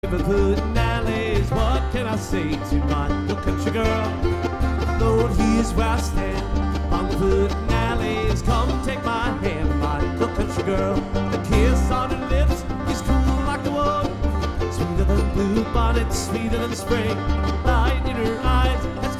neighborhood and alleys. What can I say to my little country girl? Lord, here's where I stand on the hood and alleys. Come take my hand, my little country girl. The kiss on her lips is cool like the wood, sweeter than blue bonnets, sweeter than spring. Light in her eyes